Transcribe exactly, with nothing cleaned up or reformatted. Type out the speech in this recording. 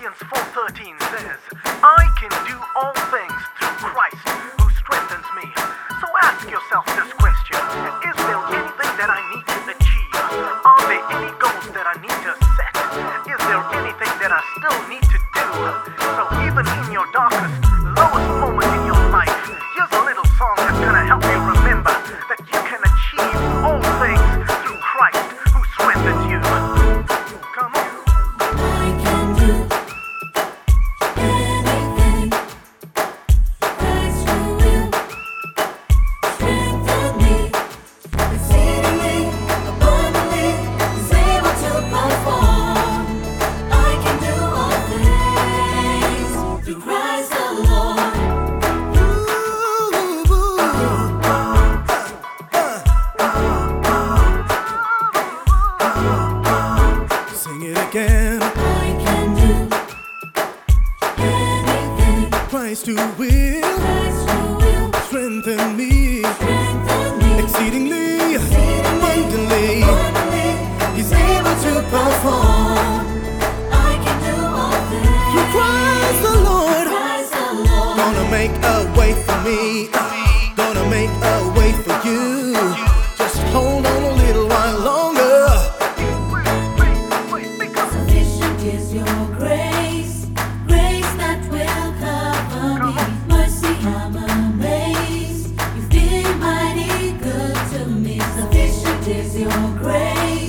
Philippians four thirteen says, I can do all things through Christ who strengthens me. So ask yourself this question: is there anything that I need to achieve? Are there any goals that I need to set? Is there anything that I still need to do? So even in your darkest, lowest moment in your life, here's a little song that's gonna help you remember that you can achieve all things through Christ who strengthens you. Come on. I can do anything. Christ who will strengthen me. Exceedingly, abundantly, He's able to perform. I can do all things through Christ the Lord. Sing it again. I can do anything. Christ who will Christ who will strengthen me strengthen me. exceedingly, Exceedingly, abundantly. abundantly, He's able to perform. I can do all things Through Christ the Lord, Christ the Lord. gonna make a way for me. Gonna make a way for you. Just hold on a little while longer. Sufficient is your grace, grace that will cover me. Mercy, I'm amazed. You've been mighty good to me. Sufficient is your grace.